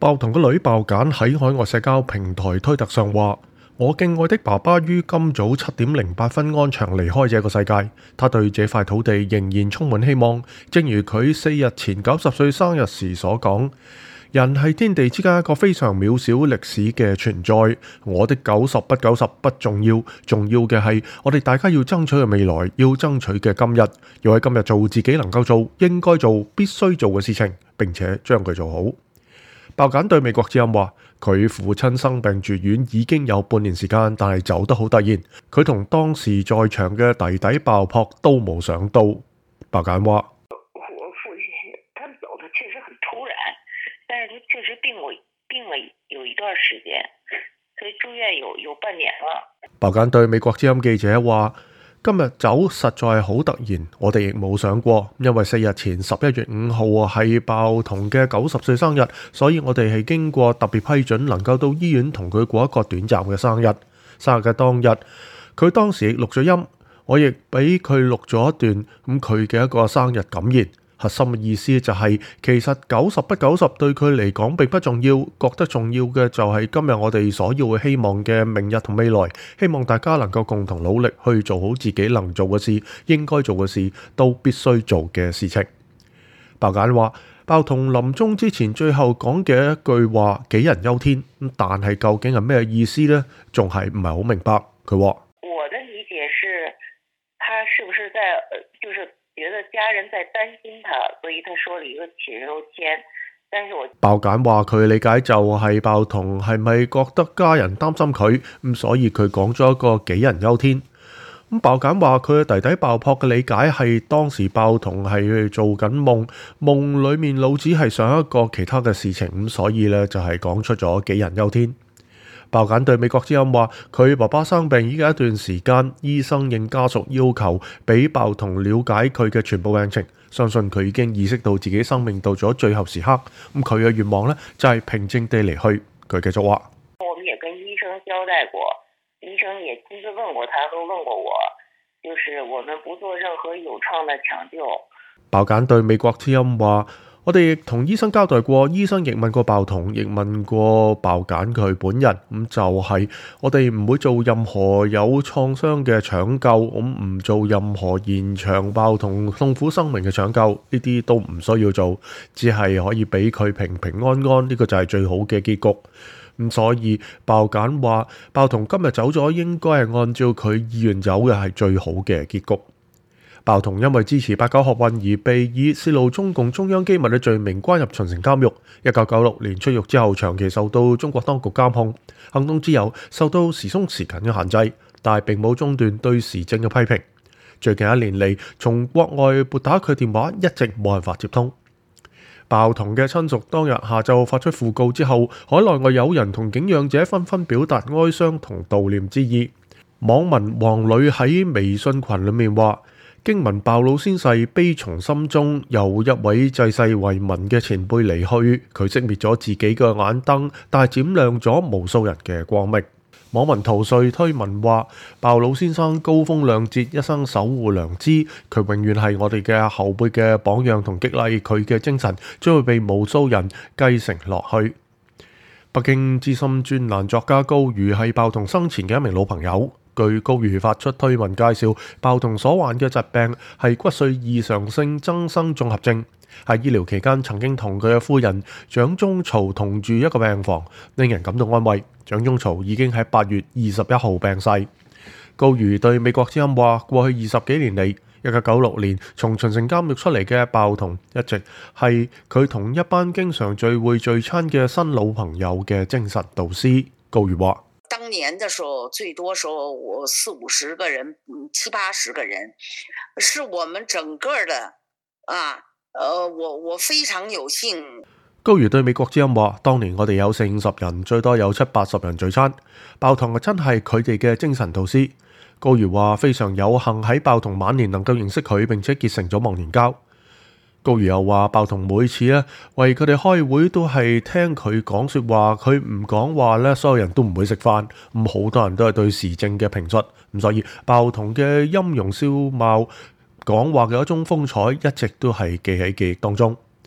爆童嘅女爆簡喺海外社交平台推特上話：我敬愛的爸爸於今早7:08安詳離開這個世界。他對這塊土地仍然充滿希望，正如佢4日前90歲生日時所講：人係天地之間一個非常渺小歷史嘅存在。我的90不90不重要，重要嘅係我哋大家要爭取嘅未來，要爭取嘅今日，要喺今日做自己能夠做、應該做、必須做嘅事情，並且將佢做好。爆簡對美國之音話：佢父親生病住院已經有半年時間，但係走得好突然。佢同當時在場嘅弟弟爆破都冇想到。爆簡話： 我父親他走得確實很突然，但是他確實病了有一段時間，所以住院有半年了。 爆簡對美國之音記者話：今日走實在係好突然，我哋亦冇想過，因為4日前11月5號係爆童嘅90歲生日，所以我哋係經過特別批准，能夠到醫院同佢過一個短暫嘅生日。生日嘅當日，佢當時亦錄咗音，我亦俾佢錄咗一段佢嘅一個生日感言。核心嘅意思就係，其實90不90對佢嚟講並不重要，覺得重要嘅就係今日我哋所要嘅希望嘅明日同未來，希望大家能夠共同努力去做好自己能做嘅事、應該做嘅事、都必須做嘅事情。爆簡話：爆童臨終之前最後講嘅一句話杞人憂天，但係究竟係咩意思呢？仲係唔係好明白。佢話： 我的理解是，他是不是在就是覺得家人在擔心他，所以他說了一個杞人憂天。但是我爆簡話佢理解就係爆童係咪覺得家人擔心佢，所以佢講咗一個杞人憂天。爆簡話佢嘅弟弟爆破嘅理解係當時爆童係做緊夢，夢裡面老子係想一個其他嘅事情，所以呢就係講出咗杞人憂天。爆簡對美國之音話：佢爸爸生病已經一段時間，醫生應家屬要求俾爆童了解佢嘅全部病情，相信佢已經意識到自己生命到咗最後時刻。佢嘅願望呢，就係平靜地離去。佢繼續話： 我們也跟醫生交代過，醫生也親自問過他，都問過我，就是我們不做任何有創的搶救。 爆簡對美國之音話：我哋亦同醫生交代過，醫生亦問過爆童，亦問過爆簡佢本人，就係我哋唔會做任何有創傷嘅搶救，唔做任何延長爆童痛苦生命嘅搶救，呢啲都唔需要做，只係可以俾佢平平安安，呢個就係最好嘅結局。所以爆簡話，爆童今日走咗，應該係按照佢意願走嘅係最好嘅結局。爆童因為支持八九學運而被以泄露中共中央機密嘅罪名關入秦城監獄。1996年出獄之後，長期受到中國當局監控，行動自由受到時鬆時緊嘅限制，但係並冇中斷對時政嘅批評。最近1年嚟，從國外撥打佢電話一直冇辦法接通。爆童嘅親屬當日下晝發出訃告之後，海內外友人同敬仰者紛紛表達哀傷同悼念之意。網民黃女喺微信群裏面話：經聞爆老先逝，悲從心中，又一位濟世為民嘅前輩離去，佢熄滅咗自己嘅眼燈，但係閃亮咗無數人嘅光明。網民陶瑞推文話：爆老先生高風亮節，一生守護良知，佢永遠係我哋嘅後輩嘅榜樣同激勵，佢嘅精神將會被無數人繼承落去。北京資深專欄作家高瑜係爆童生前嘅一名老朋友。據高瑜發出推文介紹，爆童所患嘅疾病係骨髓異常性增生綜合症。喺醫療期間曾經同佢嘅夫人蔣中曹同住一個病房，令人感到安慰。蔣中曹已經喺8月21號病逝。高瑜對美國之音話：過去20幾年嚟，1996年從秦城監獄出嚟嘅爆童一直係佢同一班經常聚會聚餐嘅新老朋友嘅精神導師。高瑜話： 當年的時候，最多時候我40-50個人，70-80個人，是我們整個的我非常有幸。 高瑜對美國之音話：當年我哋有40-50人，最多有70-80人聚餐。爆童真係佢哋嘅精神導師。高瑜話非常有幸喺爆童晚年能夠認識佢，並且結成咗忘年交。高瑜又話：爆童每次為佢哋開會都係聽佢講說話，佢唔講話所有人都唔會食飯。好多人都係對時政嘅評述，所以爆童嘅音容笑貌、講話嘅一種風采，一直都係記喺記憶當中。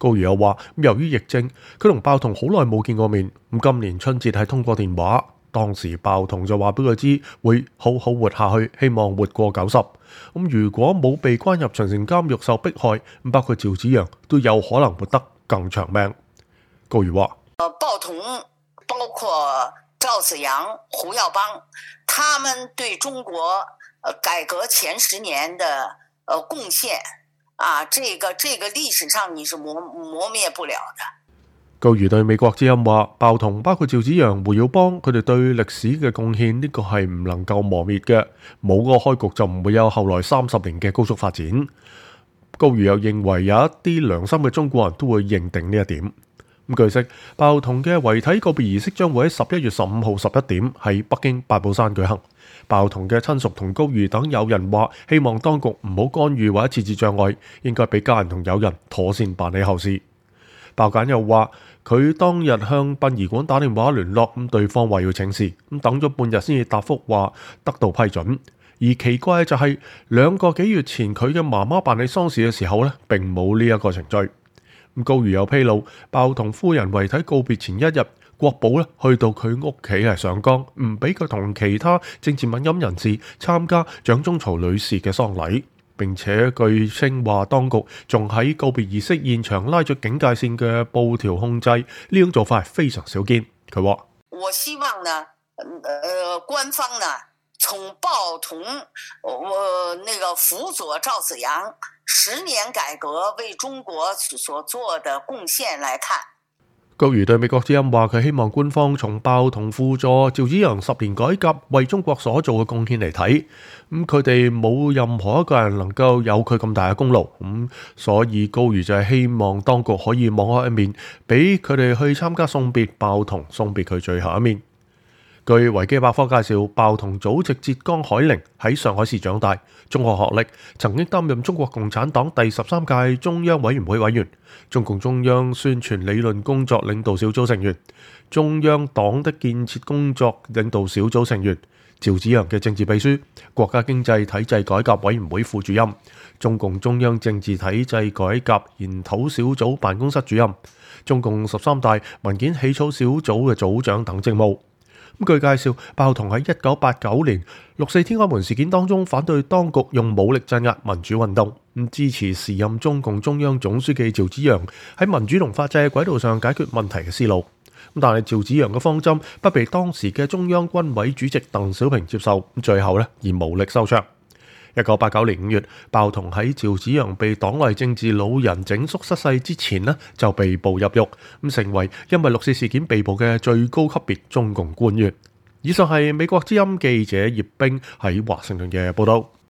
高瑜又話，由於疫症，佢同鮑彤好耐冇見過面，今年春節係通過電話。當時鮑彤就話俾佢知會好好活下去，希望活過90。如果冇被關入長城監獄受迫害，包括趙紫陽都有可能活得更長命。高瑜話： 鮑彤包括趙紫陽、胡耀邦，他們對中國改革前10年的貢獻啊，這個歷史上你是磨滅不了的。 高瑜對美國之音話：鮑彤包括趙紫陽、胡耀邦，佢哋對歷史嘅貢獻呢個係唔能夠磨滅嘅，冇個開局就唔會有後來30年嘅高速發展。高瑜又認為有一啲良心嘅中國人都會認定呢一點。據悉，鮑彤嘅遺體告別儀式將會喺11月15號11點喺北京八寶山舉行。鮑彤嘅親屬同高瑜等友人話，希望當局唔好干預或者設置障礙，應該俾家人同友人妥善辦理後事。鮑簡又話，佢當日向殯儀館打電話聯絡，對方話要請示，等咗半日先至答覆話得到批准。而奇怪嘅就係2個幾月前佢嘅媽媽辦理喪事嘅時候呢，並冇呢一個程序。高瑜又披露，鮑彤夫人遺體告別前一日，國保去到佢屋企係上綱，唔俾佢同其他政治敏感人士參加蔣中曹女士嘅喪禮。並且據稱話，當局仲喺告別儀式現場拉咗警戒線嘅布條控制，呢種做法係非常少見。佢話： 我希望呢，官方呢，從鮑彤那個輔佐趙紫陽10年改革為中國所做的貢獻來看。 高瑜對美國之音話，佢希望官方從鮑彤輔助趙紫陽10年改革為中國所做嘅貢獻嚟睇，佢哋冇任何一個人能夠有佢咁大嘅功勞，所以高瑜就係希望當局可以網開一面，俾佢哋去參加送別鮑彤，送別佢最後一面。據維基百科介紹，鮑彤祖籍浙江海寧，喺上海市長大，中學學歷，曾經擔任中國共產黨第13屆中央委員會委員、中共中央宣傳理論工作領導小組成員、中央黨的建設工作領導小組成員、趙紫陽嘅政治秘書、國家經濟體制改革委員會副主任、中共中央政治體制改革研討小組辦公室主任、中共13大文件起草小組嘅組長等職務。據介紹，鮑彤喺1989年6.4天安門事件當中反對當局用武力鎮壓民主運動，支持時任中共中央總書記趙紫陽喺民主同法治嘅軌道上解決問題嘅思路。但係趙紫陽嘅方針不被當時嘅中央軍委主席鄧小平接受，最後以武力收場。1989年5月，鮑彤喺趙紫陽被黨內政治老人整肅失勢之前就被捕入獄，成為因為6.4事件被捕嘅最高級別中共官員。以上係美國之音記者葉冰喺華盛頓嘅報道。